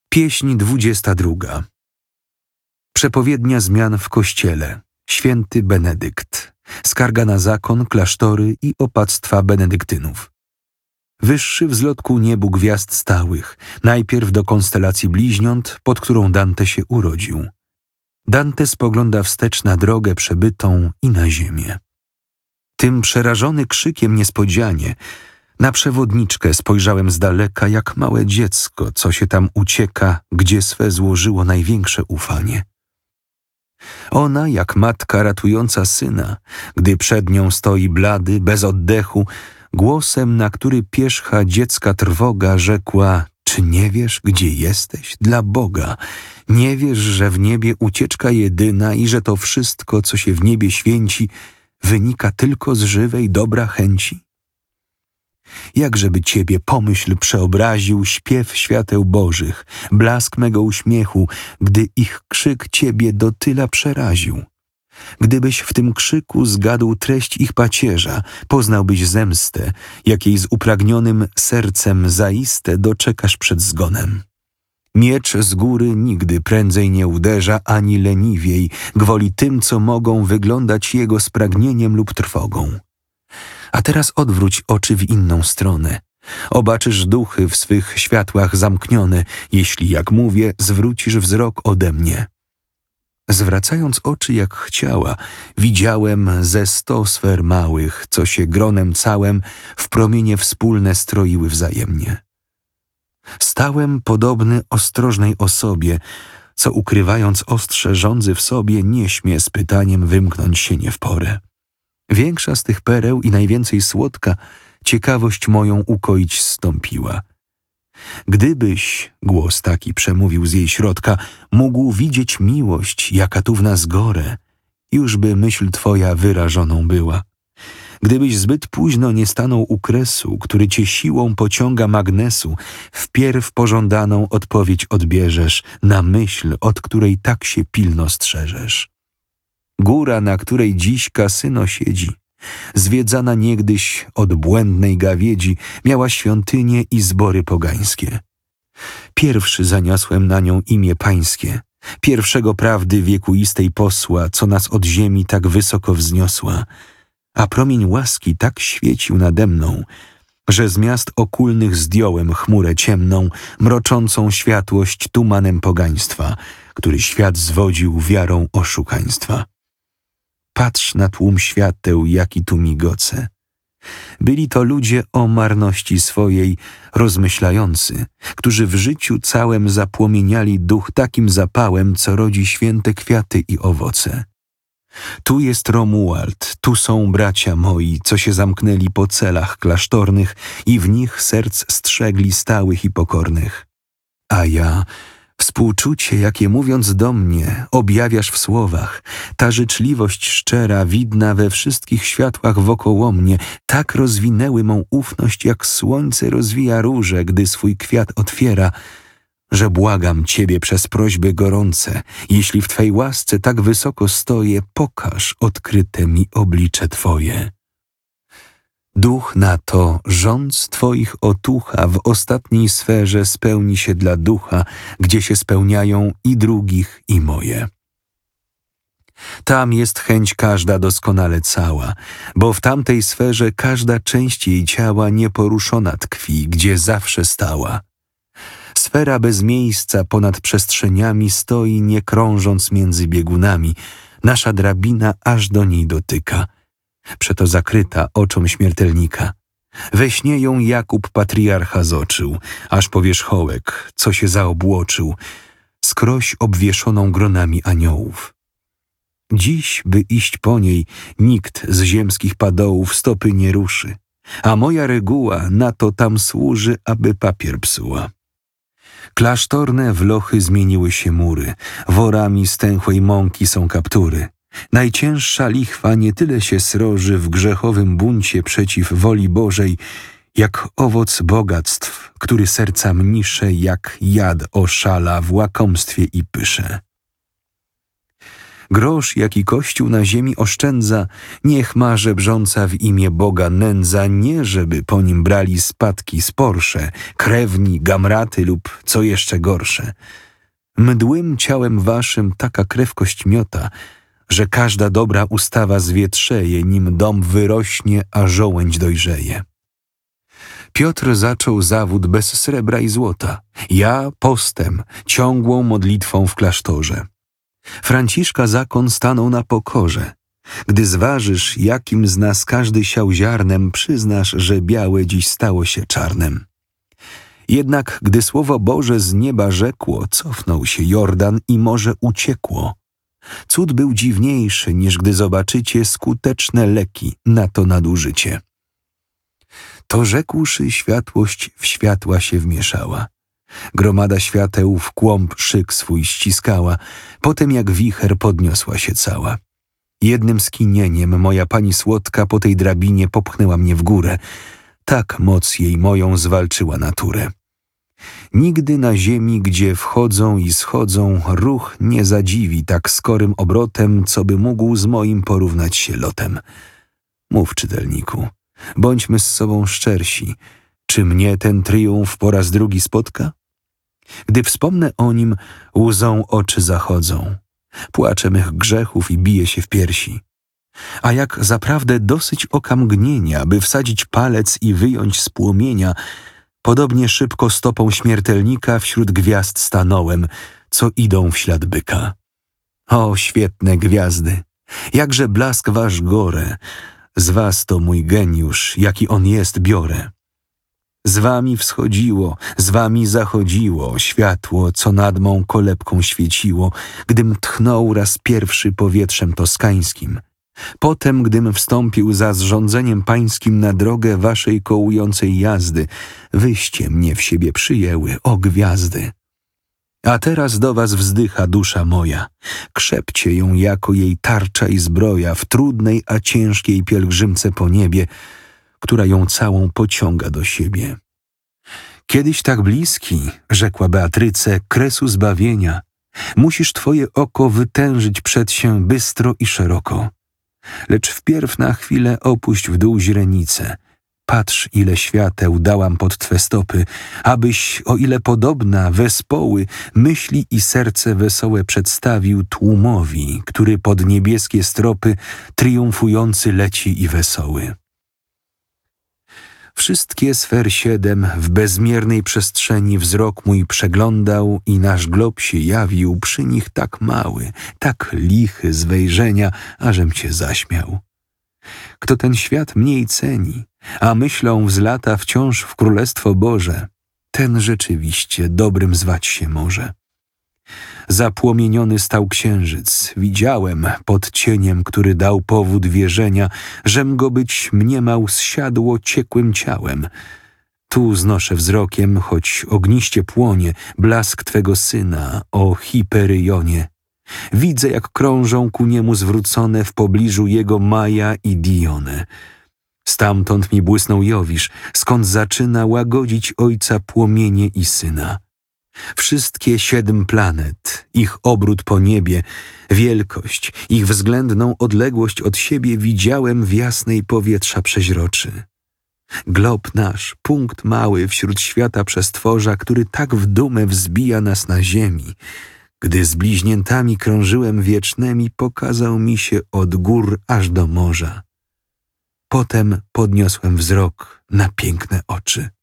Pieśń 22. Przepowiednia zmian w Kościele. Święty Benedykt. Skarga na zakon, klasztory i opactwa benedyktynów. Wyższy wzlot ku niebu gwiazd stałych, najpierw do konstelacji bliźniąt, pod którą Dante się urodził. Dante spogląda wstecz na drogę przebytą i na ziemię. Tym przerażony krzykiem niespodzianie na przewodniczkę spojrzałem z daleka jak małe dziecko, co się tam ucieka, gdzie swe złożyło największe ufanie. Ona, jak matka ratująca syna, gdy przed nią stoi blady, bez oddechu, głosem, na który pierzcha dziecka trwoga, rzekła: czy nie wiesz, gdzie jesteś? Dla Boga. Nie wiesz, że w niebie ucieczka jedyna i że to wszystko, co się w niebie święci, wynika tylko z żywej dobra chęci? Jakżeby Ciebie pomyśl przeobraził śpiew świateł Bożych, blask mego uśmiechu, gdy ich krzyk Ciebie do tyla przeraził. Gdybyś w tym krzyku zgadł treść ich pacierza, poznałbyś zemstę, jakiej z upragnionym sercem zaiste doczekasz przed zgonem. Miecz z góry nigdy prędzej nie uderza, ani leniwiej, gwoli tym, co mogą wyglądać jego spragnieniem lub trwogą. A teraz odwróć oczy w inną stronę. Obaczysz duchy w swych światłach zamknione, jeśli, jak mówię, zwrócisz wzrok ode mnie. Zwracając oczy jak chciała, widziałem ze 100 sfer małych, co się gronem całym w promienie wspólne stroiły wzajemnie. Stałem podobny ostrożnej osobie, co ukrywając ostrze żądzy w sobie, nie śmie z pytaniem wymknąć się nie w porę. Większa z tych pereł i najwięcej słodka ciekawość moją ukoić zstąpiła. Gdybyś, głos taki przemówił z jej środka, mógł widzieć miłość, jaka tu w nas gorę, już by myśl twoja wyrażoną była. Gdybyś zbyt późno nie stanął u kresu, który cię siłą pociąga magnesu, wpierw pożądaną odpowiedź odbierzesz na myśl, od której tak się pilno strzeżesz. Góra, na której dziś kasyno siedzi, zwiedzana niegdyś od błędnej gawiedzi, miała świątynie i zbory pogańskie. Pierwszy zaniosłem na nią imię pańskie, pierwszego prawdy wiekuistej posła, co nas od ziemi tak wysoko wzniosła, a promień łaski tak świecił nade mną, że z miast okulnych zdjąłem chmurę ciemną, mroczącą światłość tumanem pogaństwa, który świat zwodził wiarą oszukaństwa. Patrz na tłum świateł, jaki tu migoce. Byli to ludzie o marności swojej rozmyślający, którzy w życiu całym zapłomieniali duch takim zapałem, co rodzi święte kwiaty i owoce. Tu jest Romuald, tu są bracia moi, co się zamknęli po celach klasztornych i w nich serc strzegli stałych i pokornych. A ja, współczucie, jakie mówiąc do mnie, objawiasz w słowach, ta życzliwość szczera, widna we wszystkich światłach wokoło mnie, tak rozwinęły mą ufność, jak słońce rozwija róże, gdy swój kwiat otwiera, że błagam Ciebie przez prośby gorące, jeśli w Twej łasce tak wysoko stoję, pokaż odkryte mi oblicze Twoje. Duch na to, rządz Twoich otucha, w ostatniej sferze spełni się dla ducha, gdzie się spełniają i drugich, i moje. Tam jest chęć każda doskonale cała, bo w tamtej sferze każda część jej ciała nieporuszona tkwi, gdzie zawsze stała. Sfera bez miejsca ponad przestrzeniami stoi, nie krążąc między biegunami, nasza drabina aż do niej dotyka. Przeto zakryta oczom śmiertelnika. We śnie ją Jakub patriarcha zoczył, aż po wierzchołek, co się zaobłoczył, skroś obwieszoną gronami aniołów. Dziś, by iść po niej, nikt z ziemskich padołów stopy nie ruszy, a moja reguła na to tam służy, aby papier psuła. Klasztorne wlochy zmieniły się mury, worami stęchłej mąki są kaptury. Najcięższa lichwa nie tyle się sroży w grzechowym buncie przeciw woli Bożej, jak owoc bogactw, który serca mnisze, jak jad oszala w łakomstwie i pysze. Grosz, jaki Kościół na ziemi oszczędza, niech ma żebrząca w imię Boga nędza, nie żeby po nim brali spadki z Porsche, krewni, gamraty lub co jeszcze gorsze. Mdłym ciałem waszym taka krew kość miota, że każda dobra ustawa zwietrzeje, nim dom wyrośnie, a żołędź dojrzeje. Piotr zaczął zawód bez srebra i złota, ja postem, ciągłą modlitwą w klasztorze. Franciszka zakon stanął na pokorze. Gdy zważysz, jakim z nas każdy siał ziarnem, przyznasz, że białe dziś stało się czarnem. Jednak gdy Słowo Boże z nieba rzekło, cofnął się Jordan i morze uciekło. Cud był dziwniejszy, niż gdy zobaczycie skuteczne leki na to nadużycie. To rzekłszy, światłość w światła się wmieszała. Gromada świateł w kłąb szyk swój ściskała, potem jak wicher podniosła się cała. Jednym skinieniem moja pani słodka po tej drabinie popchnęła mnie w górę. Tak moc jej moją zwalczyła naturę. Nigdy na ziemi, gdzie wchodzą i schodzą, ruch nie zadziwi tak skorym obrotem, co by mógł z moim porównać się lotem. Mów, czytelniku, bądźmy z sobą szczersi, czy mnie ten triumf po raz drugi spotka? Gdy wspomnę o nim, łzą oczy zachodzą. Płacze mych grzechów i bije się w piersi. A jak zaprawdę dosyć oka mgnienia, by wsadzić palec i wyjąć z płomienia, podobnie szybko stopą śmiertelnika wśród gwiazd stanąłem, co idą w ślad byka. O, świetne gwiazdy! Jakże blask wasz gore! Z was to mój geniusz, jaki on jest, biorę. Z wami wschodziło, z wami zachodziło światło, co nad mą kolebką świeciło, gdym tchnął raz pierwszy powietrzem toskańskim. Potem, gdym wstąpił za zrządzeniem pańskim na drogę waszej kołującej jazdy, wyście mnie w siebie przyjęły, o gwiazdy. A teraz do was wzdycha dusza moja, krzepcie ją jako jej tarcza i zbroja w trudnej, a ciężkiej pielgrzymce po niebie, która ją całą pociąga do siebie. Kiedyś tak bliski, rzekła Beatryce, kresu zbawienia, musisz twoje oko wytężyć przed się bystro i szeroko. Lecz wpierw na chwilę opuść w dół źrenicę. Patrz, ile świateł dałam pod twe stopy, abyś, o ile podobna, wespoły, myśli i serce wesołe przedstawił tłumowi, który pod niebieskie stropy triumfujący leci i wesoły. Wszystkie sfer 7 w bezmiernej przestrzeni wzrok mój przeglądał i nasz glob się jawił przy nich tak mały, tak lichy z wejrzenia, ażem cię zaśmiał. Kto ten świat mniej ceni, a myślą wzlata wciąż w Królestwo Boże, ten rzeczywiście dobrym zwać się może. Zapłomieniony stał księżyc, widziałem pod cieniem, który dał powód wierzenia, żem go być mniemał zsiadło ciekłym ciałem. Tu znoszę wzrokiem, choć ogniście płonie, blask twego syna, o Hiperyonie. Widzę, jak krążą ku niemu zwrócone w pobliżu jego Maja i Dione. Stamtąd mi błysnął Jowisz, skąd zaczyna łagodzić ojca płomienie i syna. Wszystkie 7 planet, ich obrót po niebie, wielkość, ich względną odległość od siebie widziałem w jasnej powietrza przeźroczy. Glob nasz, punkt mały wśród świata przestworza, który tak w dumę wzbija nas na ziemi. Gdy z bliźniętami krążyłem wiecznymi, pokazał mi się od gór aż do morza. Potem podniosłem wzrok na piękne oczy.